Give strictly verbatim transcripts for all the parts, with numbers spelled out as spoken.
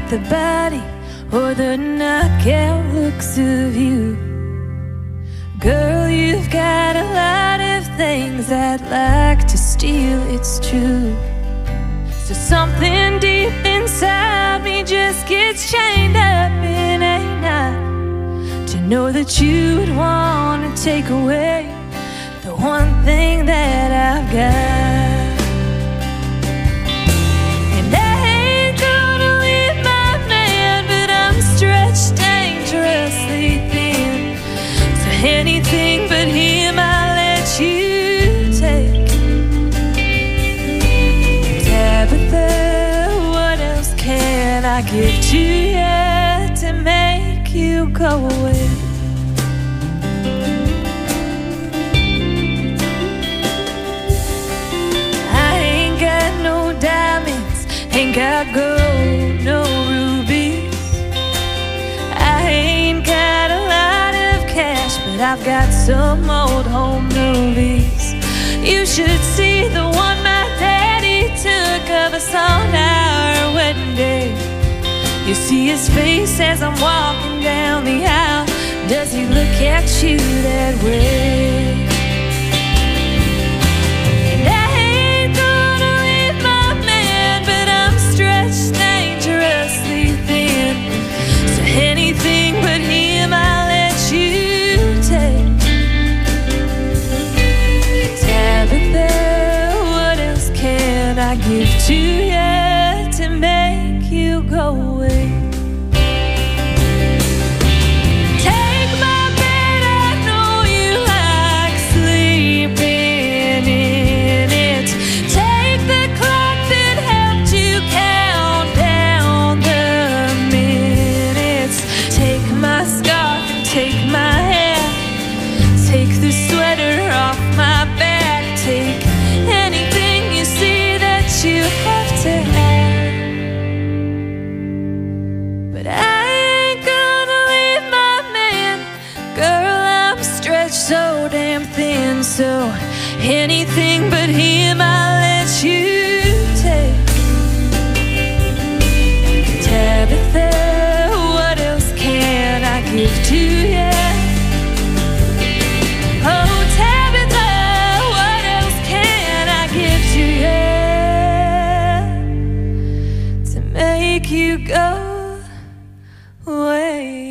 the body or the knockout looks of you. Girl, you've got a lot of things I'd like to steal, it's true. So something deep inside me just gets chained up in a knot, to know that you would want to take away the one thing that I've got. And I ain't gonna leave my man, but I'm stretched dangerously thin. So anything but him I'll let you take. Tabitha, what else can I give to you to make you go away? Ain't got gold, no rubies. I ain't got a lot of cash, but I've got some old home movies. You should see the one my daddy took of us on our wedding day. You see his face as I'm walking down the aisle. Does he look at you that way? Dangerously thin. So anything but him I'll let you take. Tabitha, what else can I give to you to make you go away? Take my bed, I know you like sleeping in it. Take the clock that helped you count down the minutes. Take my scarf and take my hair. Take the sweater off my back. Take anything you see that you have to have. But I ain't gonna leave my man. Girl, I'm stretched so damn thin. So anything but him I'll let you take. Tabitha, what else can I give to you? Oh, Tabitha, what else can I give to you to make you go away?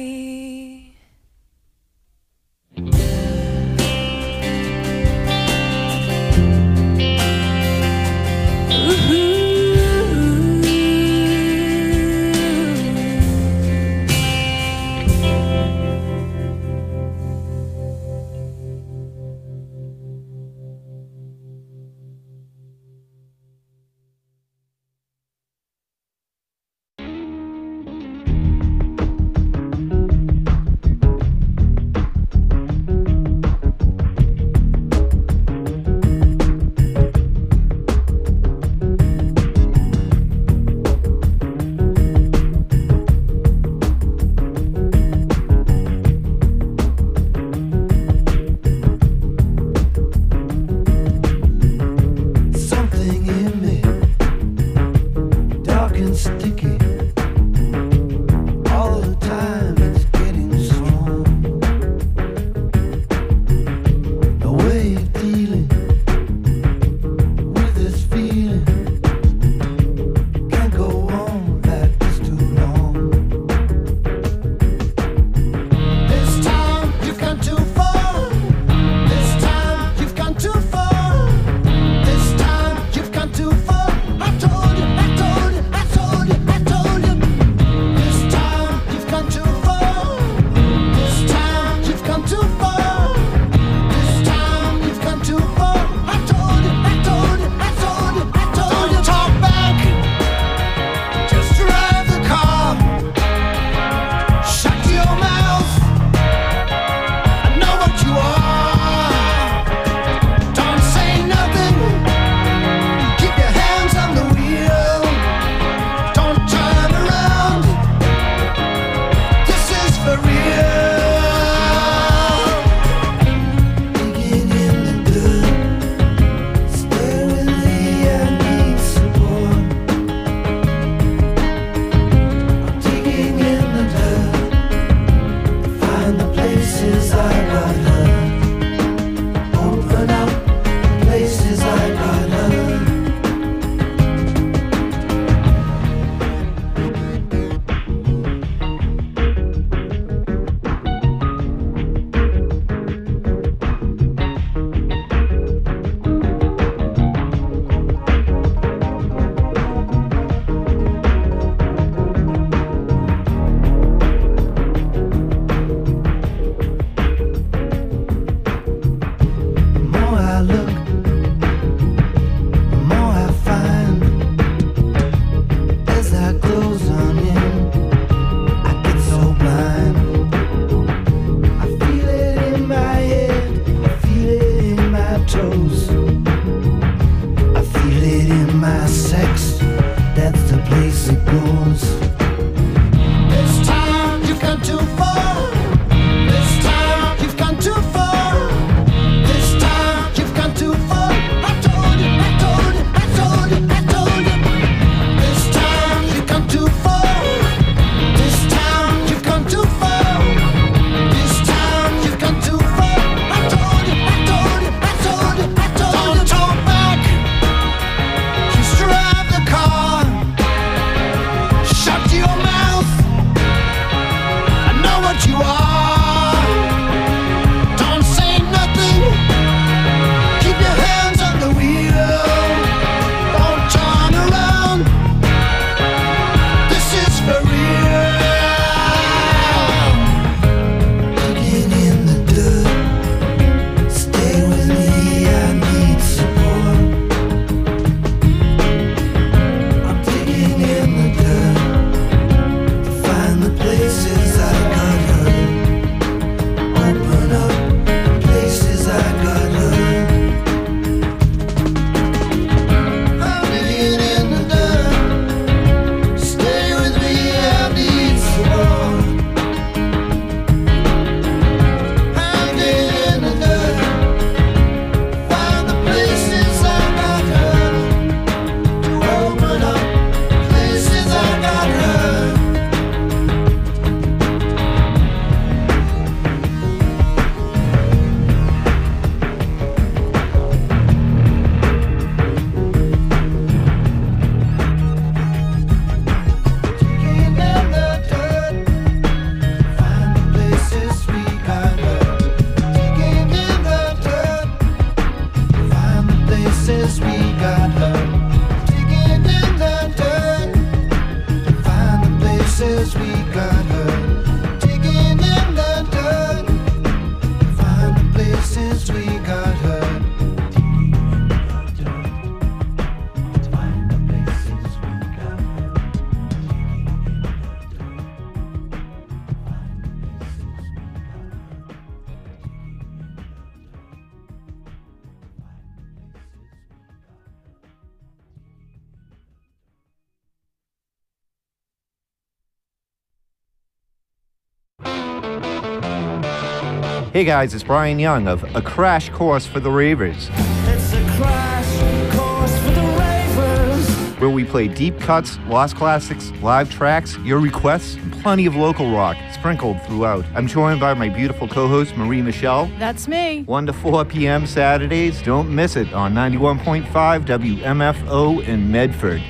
Hey guys, it's Brian Young of A Crash Course for the Ravers. It's a crash course for the ravers. Where we play deep cuts, lost classics, live tracks, your requests, and plenty of local rock sprinkled throughout. I'm joined by my beautiful co-host, Marie Michelle. That's me. one to four p.m. Saturdays. Don't miss it on ninety-one point five W M F O in Medford.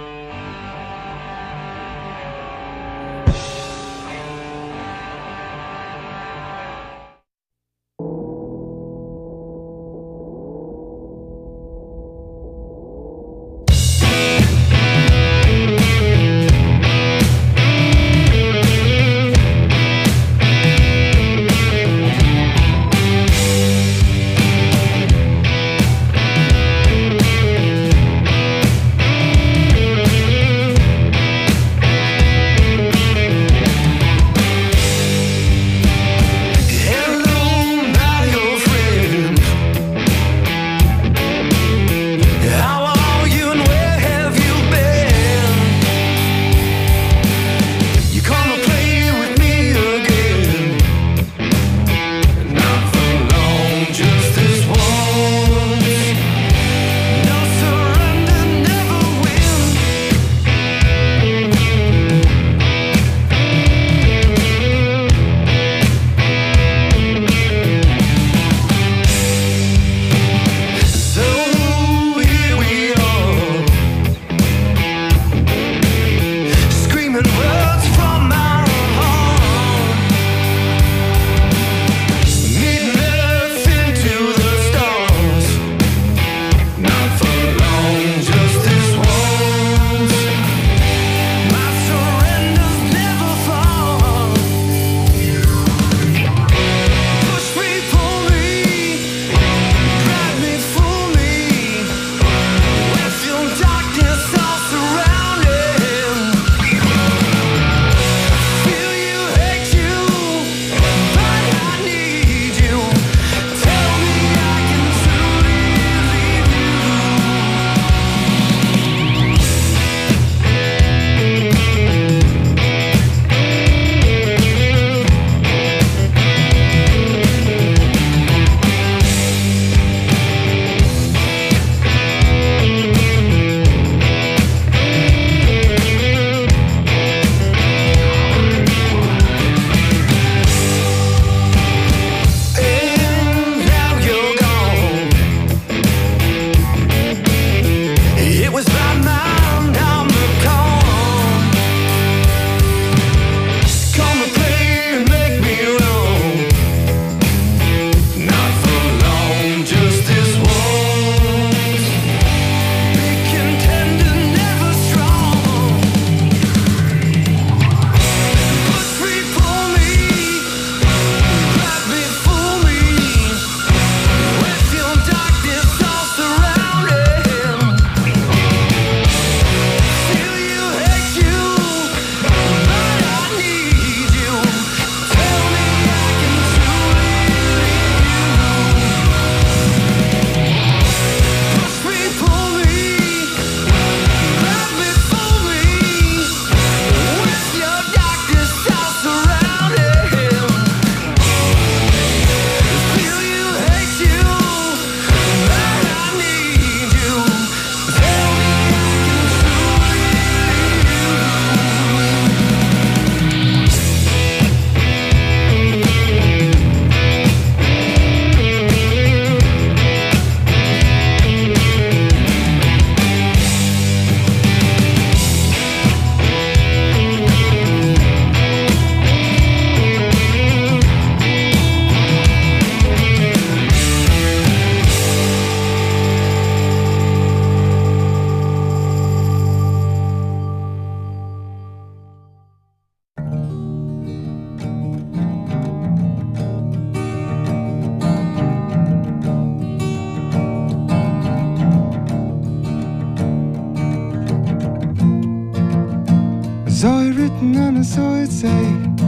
Saw it written and I saw it say,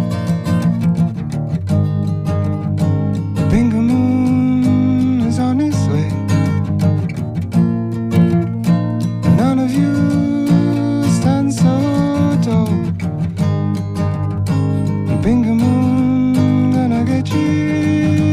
Bingo Moon is on its way. None of you stand so tall. Bingo Moon gonna get you.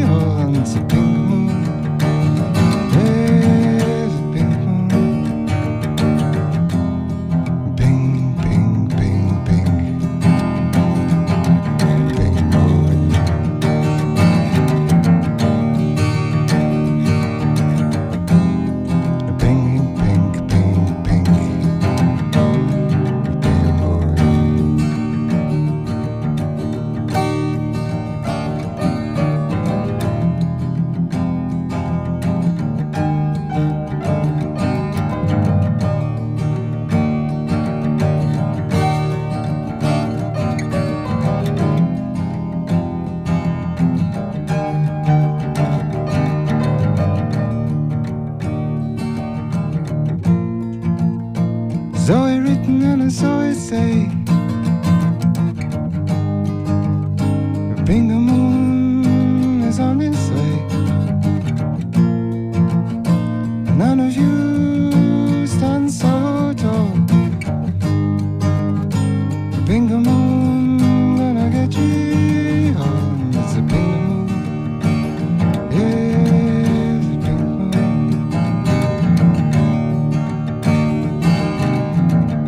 Zoe written and I saw it say, the pink moon is on its way. None of you stand so tall. The pink moon gonna get you home. It's a pink moon. Yeah, it's a pink moon.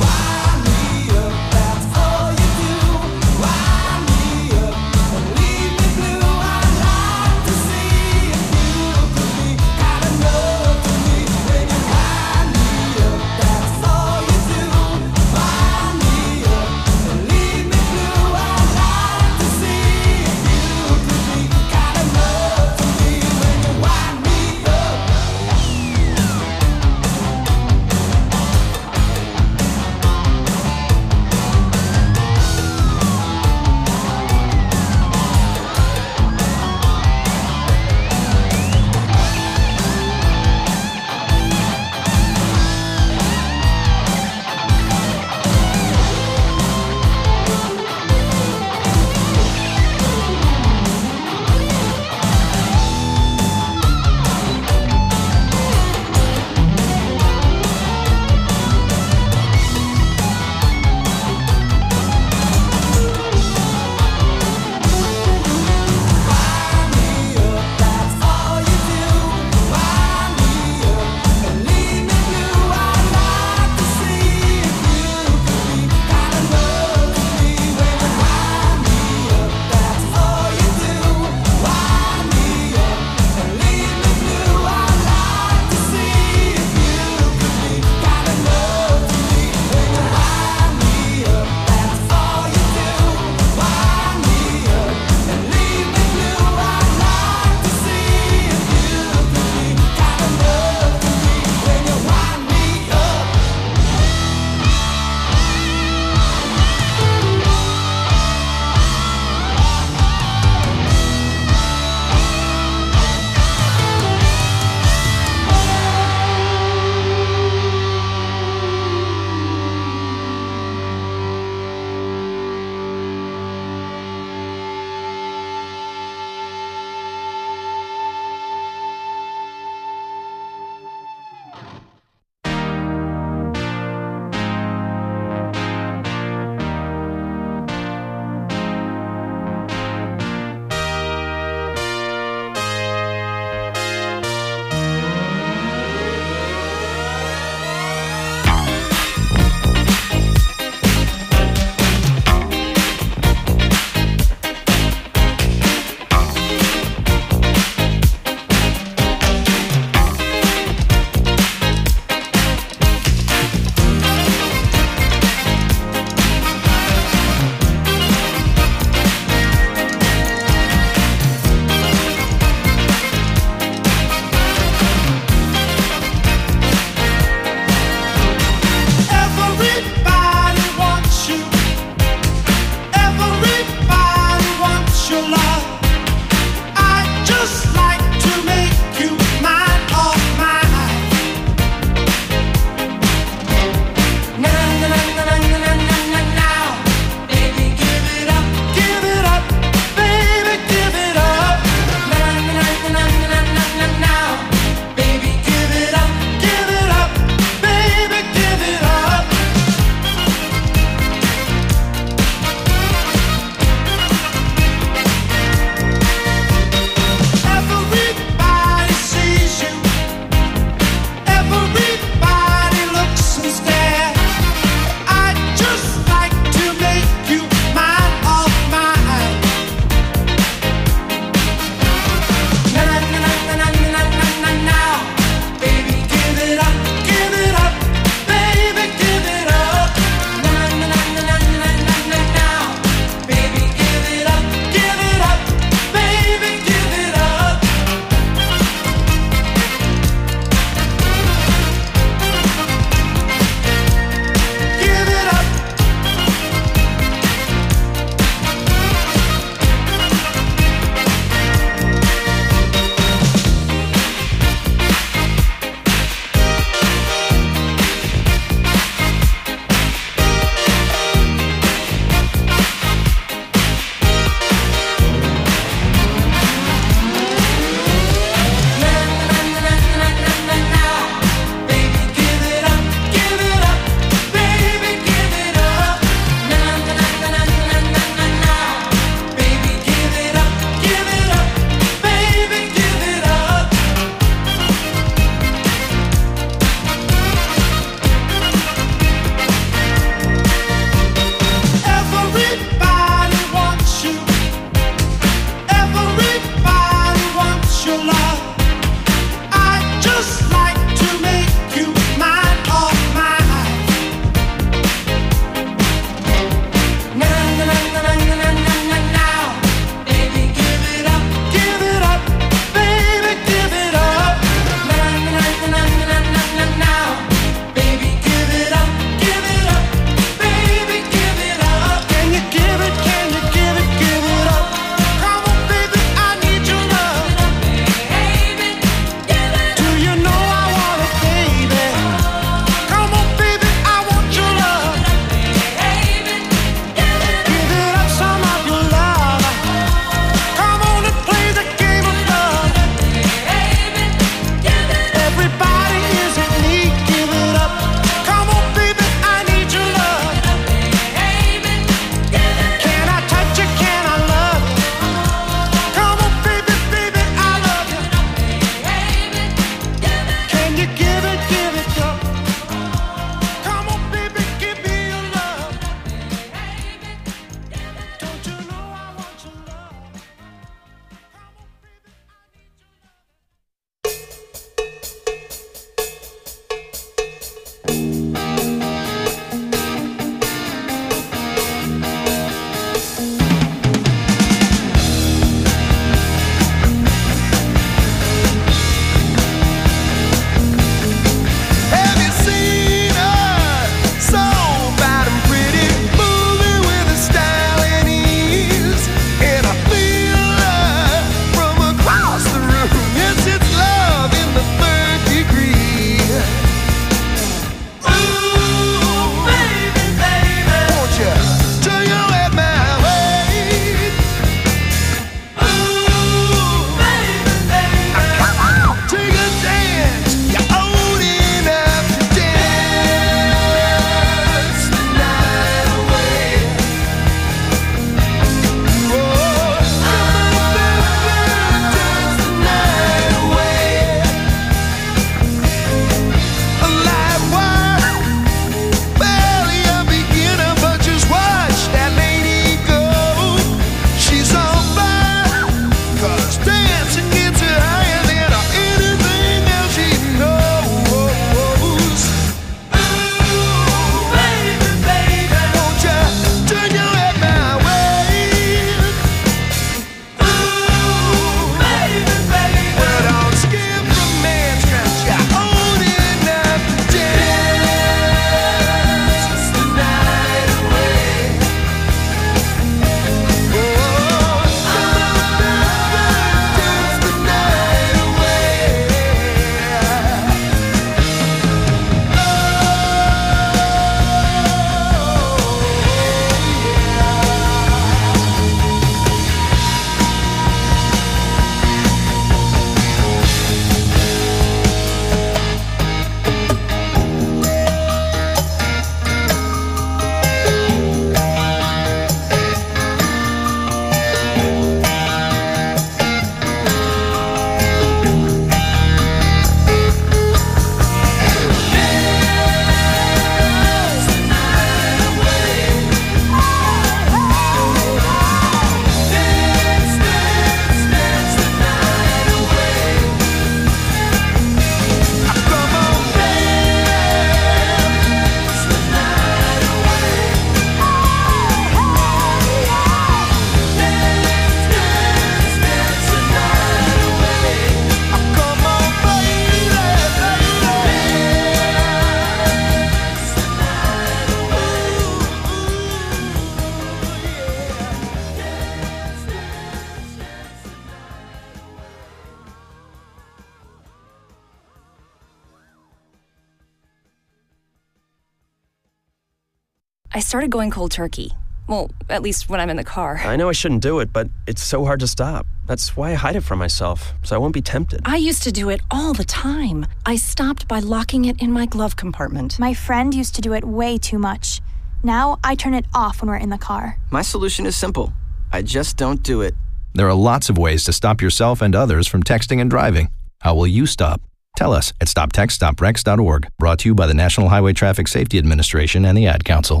I started going cold turkey. Well, at least when I'm in the car. I know I shouldn't do it, but it's so hard to stop. That's why I hide it from myself, so I won't be tempted. I used to do it all the time. I stopped by locking it in my glove compartment. My friend used to do it way too much. Now I turn it off when we're in the car. My solution is simple. I just don't do it. There are lots of ways to stop yourself and others from texting and driving. How will you stop? Tell us at stop text stop wrecks dot org. Brought to you by the National Highway Traffic Safety Administration and the Ad Council.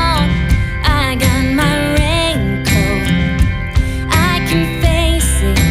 I can face it.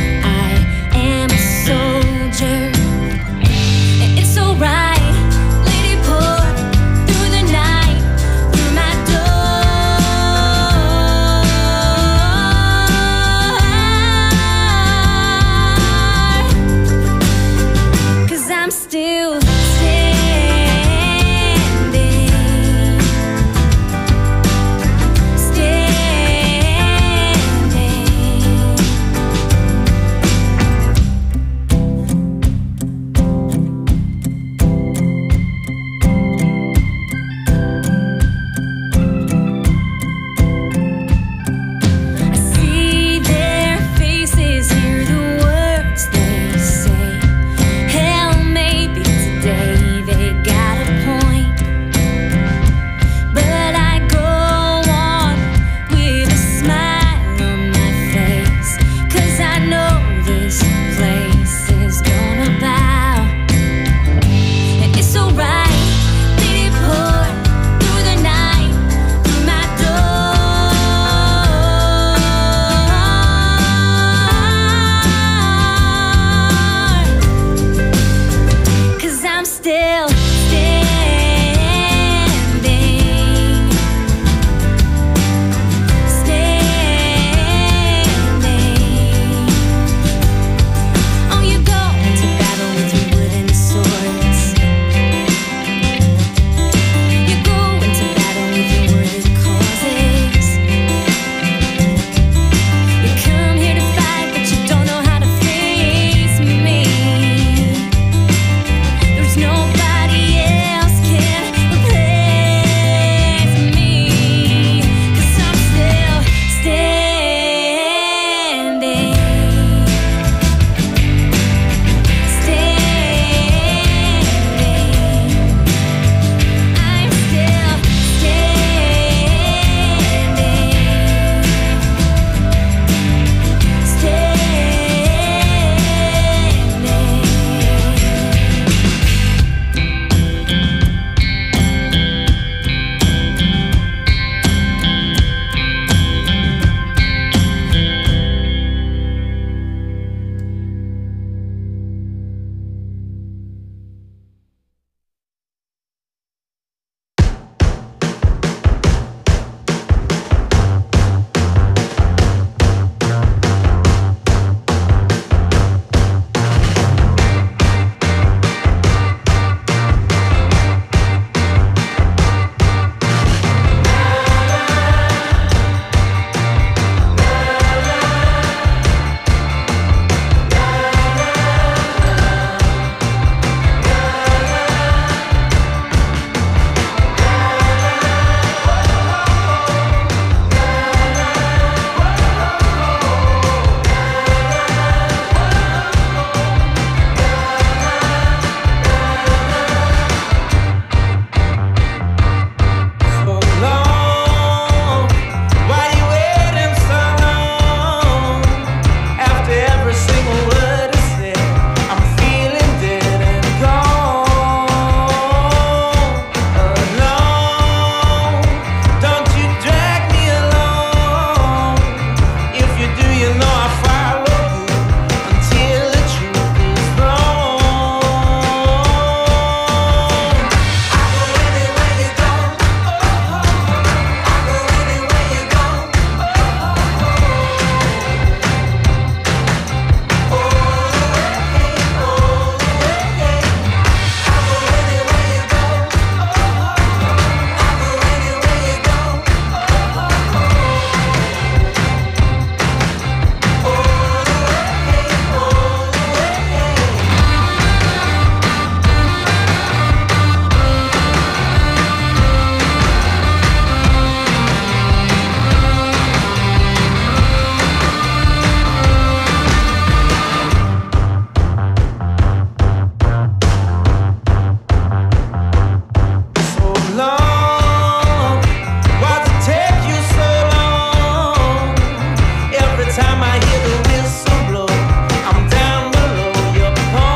time I hear the whistle blow, I'm down below your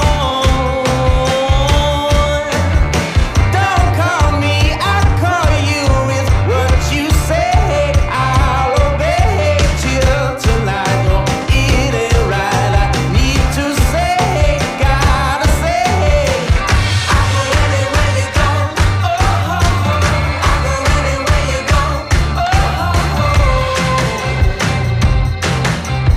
point. Don't call me, I'll call you with what you say. I'll obey till tonight. No, it ain't right. I need to say, gotta say, I go anywhere you go. Oh, oh, oh. I go anywhere you go. Oh, oh, oh.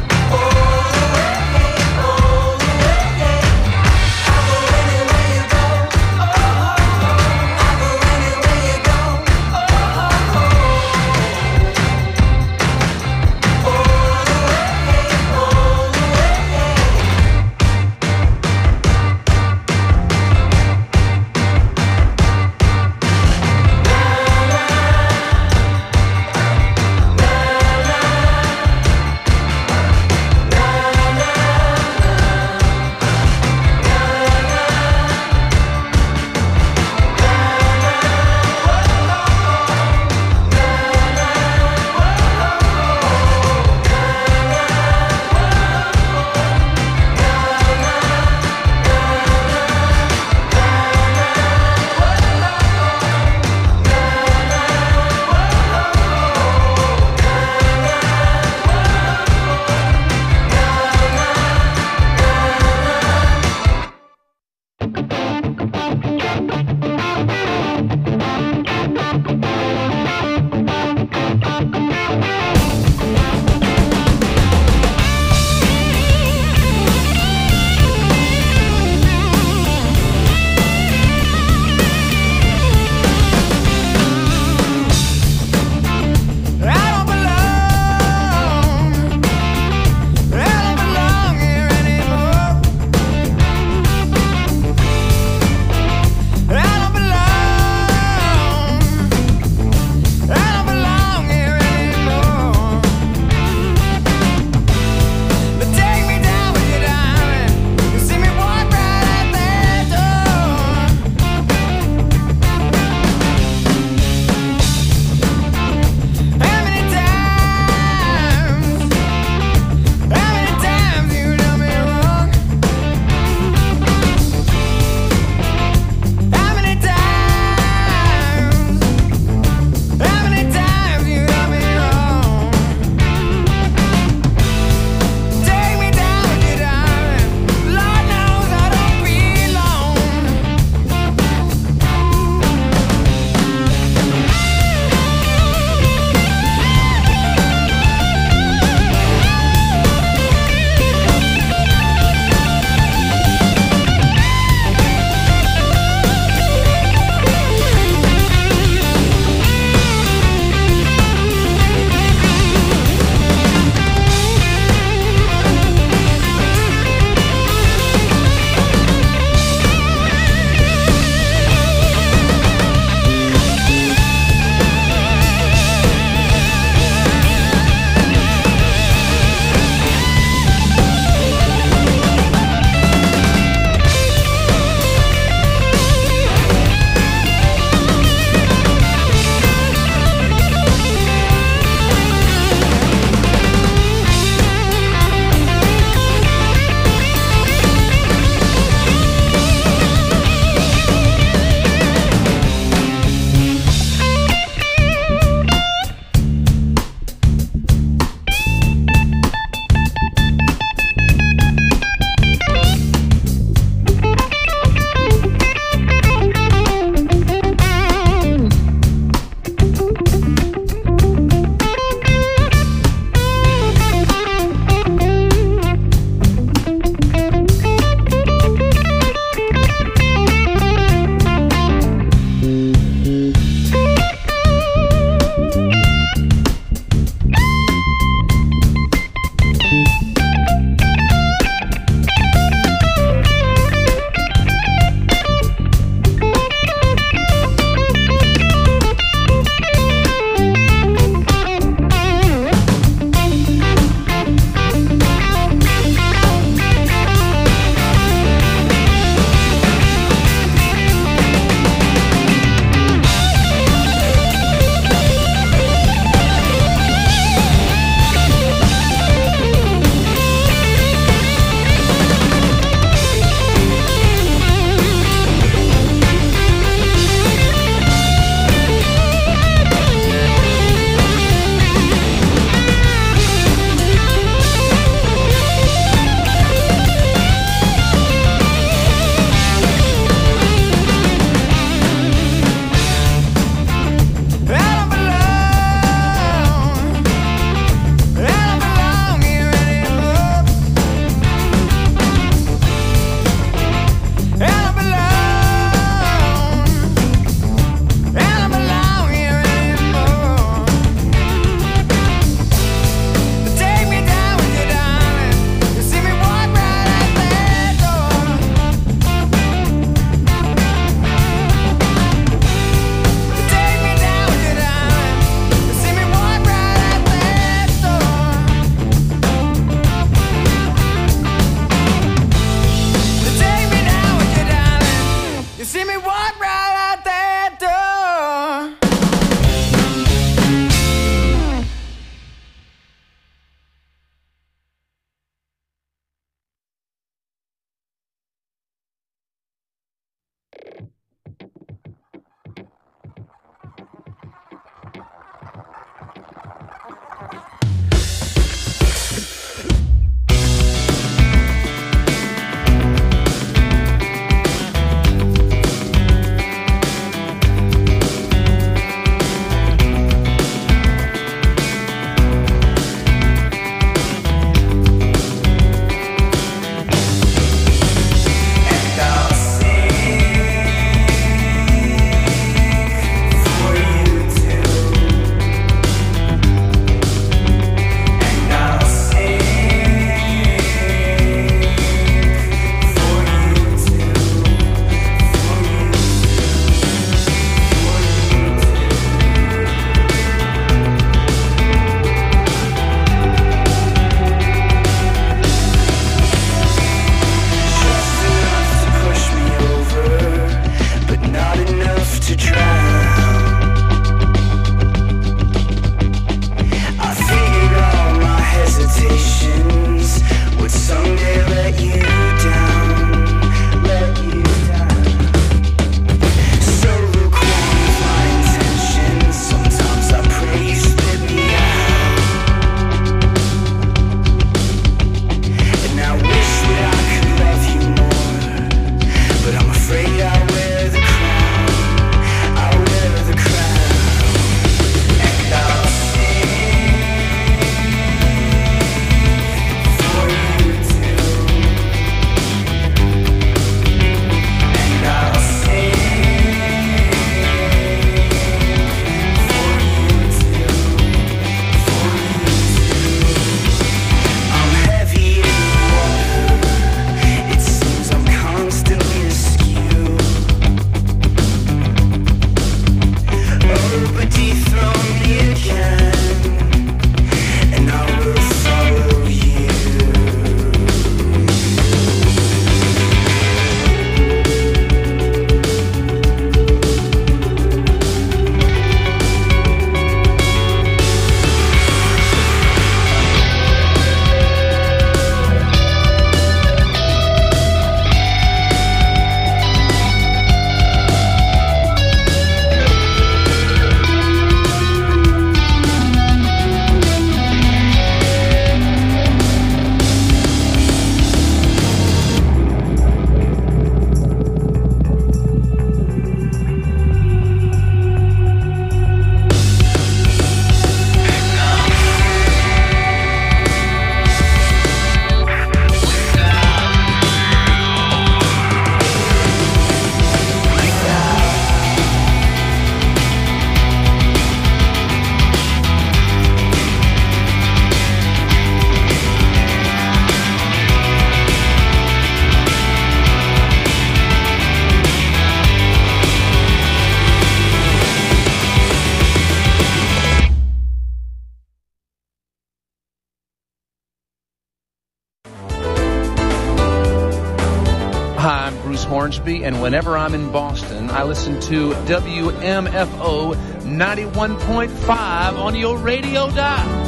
Hornsby, and whenever I'm in Boston, I listen to W M F O ninety-one point five on your radio dial.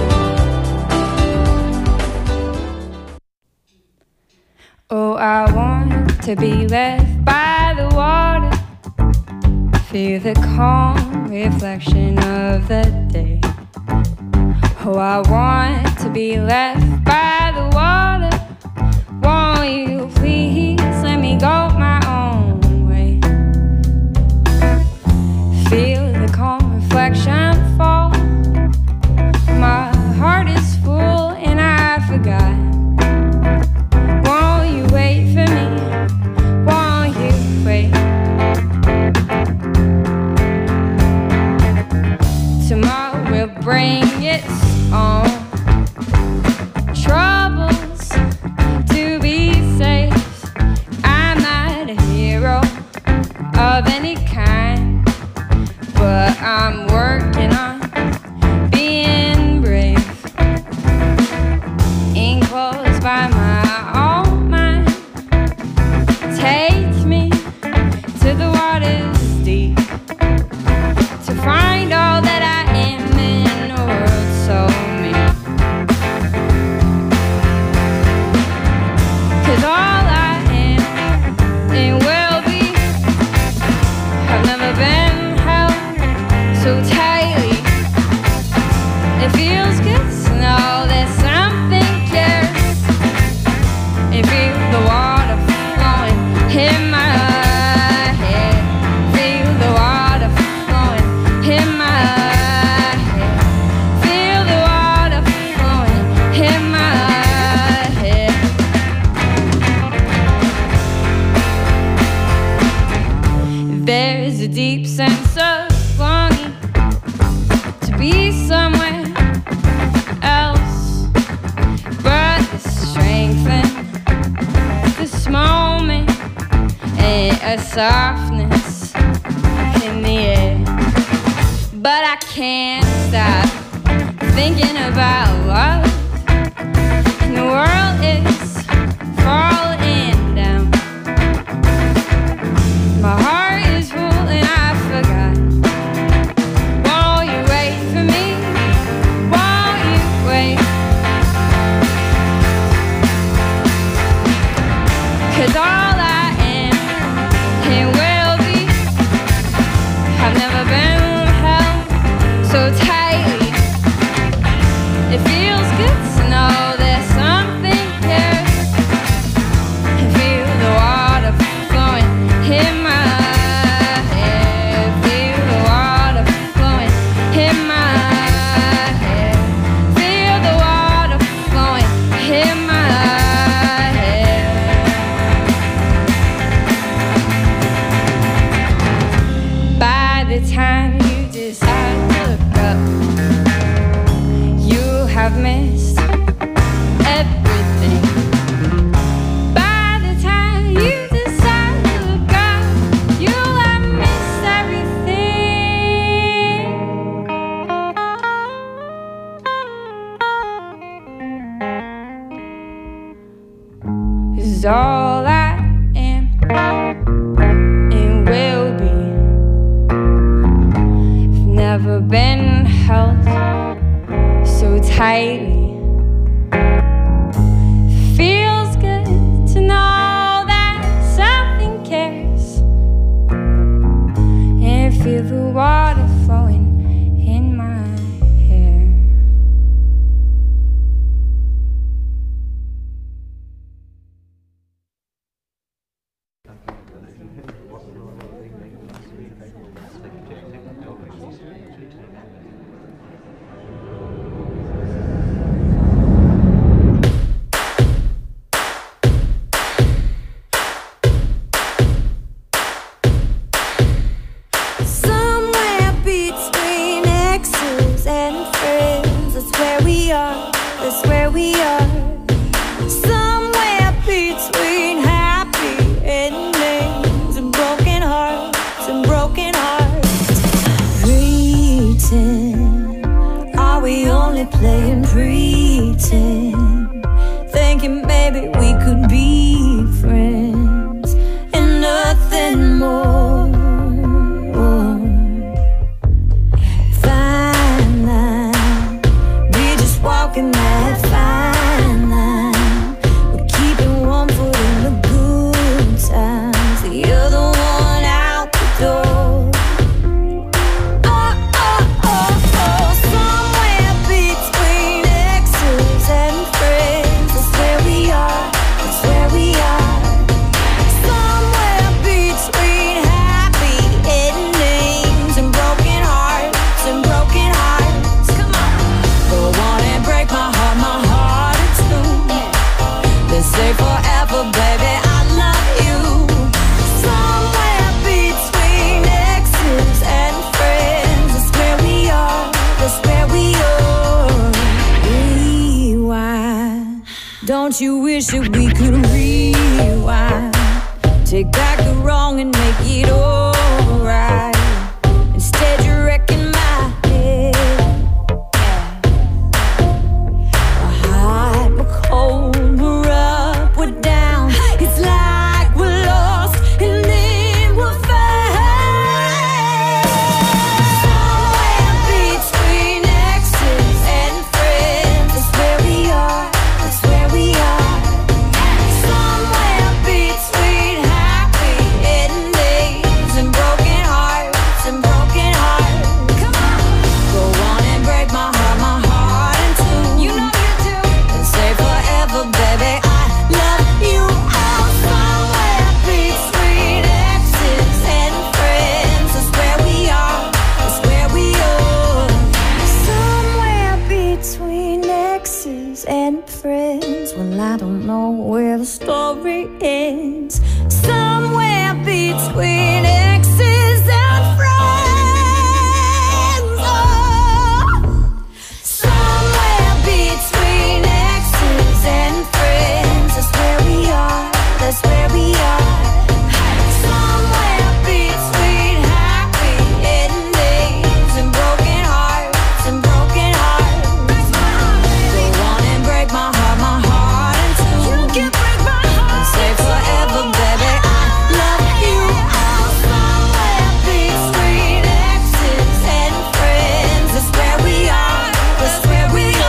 Oh, I want to be left by the water, feel the calm reflection of the day. Oh, I want to be left by the water. Won't you please let me go my own way? Feel the calm reflection fall. My heart is full and I forgot. Won't you wait for me? Won't you wait? Tomorrow will bring its own troubles to be safe. I'm not a hero of any kind, but I'm working on being brave. Enclosed by my own mind, take me to the water's deep to find all that I am in a world so mean. 'Cause all I am and will be have never been held so tightly. It feels good to know that something cares. It feels the water flowing in my head. Feel the water flowing in my head. Feel the water flowing in my head. There's a deep sense of longing to be somewhere else, but the strength in this moment and a softness in the air. But I can't stop thinking about love, and the world is falling down. My heart is full and I forgot. Won't you wait for me? Won't you wait? 'Cause all I am and will be have never been held so tightly. It feels good to know that something cares. I feel the water flowing in my head. Feel the water flowing in my head. Feel the water flowing in my head. By the time you decide to look up, you have missed everything. By the time you decide to look up, you'll have missed everything. 'Cause all I am and will be have never been held so tightly. Feels good to know that something cares, and feel the water flowing in my hair. Somewhere between exes and friends, that's where we are, that's where we are. Somewhere between happy endings and broken hearts and broken hearts. Pretend, are we only playing pretend? Thinking maybe we could be friends. Don't you wish that we could rewind? Take back the wrong and make it alright. Instead you're wrecking my head. We're hot, we're cold, we're up, we're down. It's like we're lost and then we're found. Somewhere between exes and friends. That's where we are, that's where we are. Somewhere between happy endings and broken hearts and broken hearts. Come on, go on and break my heart, my heart in two. You know you do. And say forever, baby, I love you. Oh, somewhere between exes and friends. That's where we are, that's where we are. Somewhere between exes and friends. Well, I don't know where the story ends. Somewhere between exes and friends. Oh. Somewhere between exes and friends. That's where we are, that's where we are. Somewhere between happy endings and broken hearts and broken hearts. Go on and break my heart, my heart in two. You can break my heart and say forever, baby, I love you. Oh, somewhere between exes and friends. That's where we are, that's where we are.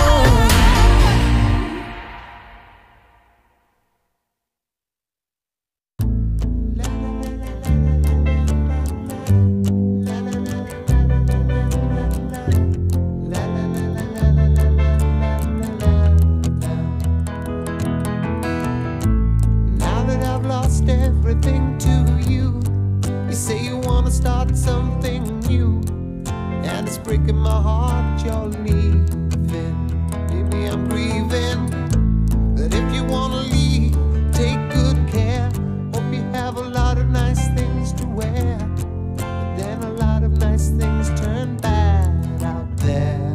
Now that I've lost everything to you, you say you wanna start something new, and it's breaking my heart you're leaving. Baby, I'm grieving. But if you wanna leave, take good care. Hope you have a lot of nice things to wear, but then a lot of nice things turn bad out there.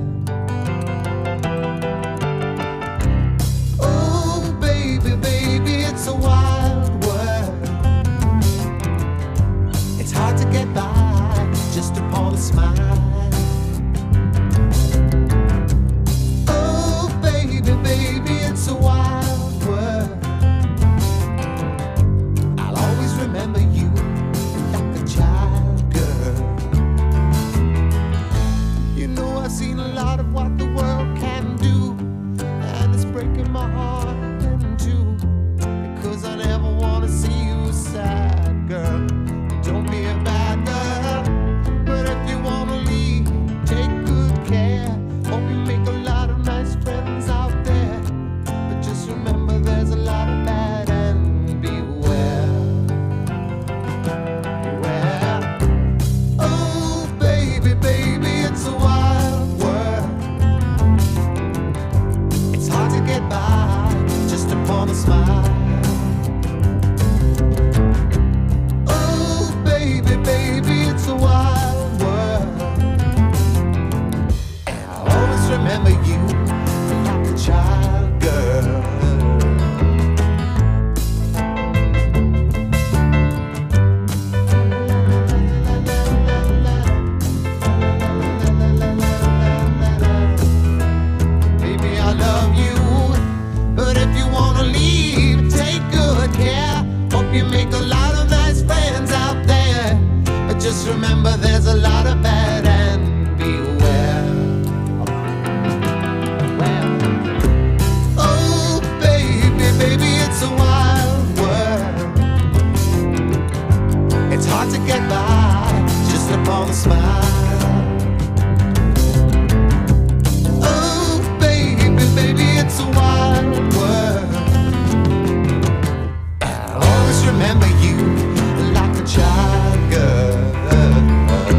Oh, baby, baby, it's a wild world. It's hard to get by just upon a smile. Oh, baby, baby, it's a wild world. I'll always remember you like a child, girl. You know I've seen a lot of what the world can do, and it's breaking my heart in two, because I never wanna see you sad, girl. Don't be a bad girl, but if you wanna leave, take good care. Hope you make a lot of nice friends out there, but just remember there's a lot of bad and beware. Beware. Oh, baby, baby, it's a wild world. It's hard to get by just upon a smile. Oh, baby, baby, it's a wild world. And I'll always remember you like a child, girl. Baby, I love you, but if you wanna leave, take good care. Hope you make a lot of nice friends out there, but just remember there's a lot of bad and beware. Oh, baby, baby, it's a wild world. It's hard to get by just upon a smile. Oh, baby, baby, it's a wild world. I'll always remember you like a child, girl.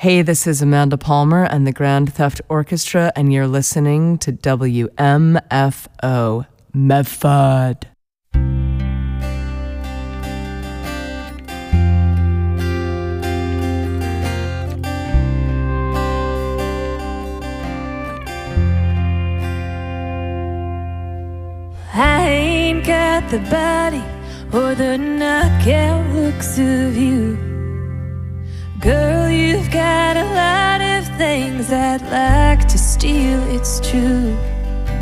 Hey, this is Amanda Palmer and the Grand Theft Orchestra, and you're listening to W M F O Medford. I ain't got the body or the knockout looks of you. Girl, you've got a lot of things I'd like to steal, it's true.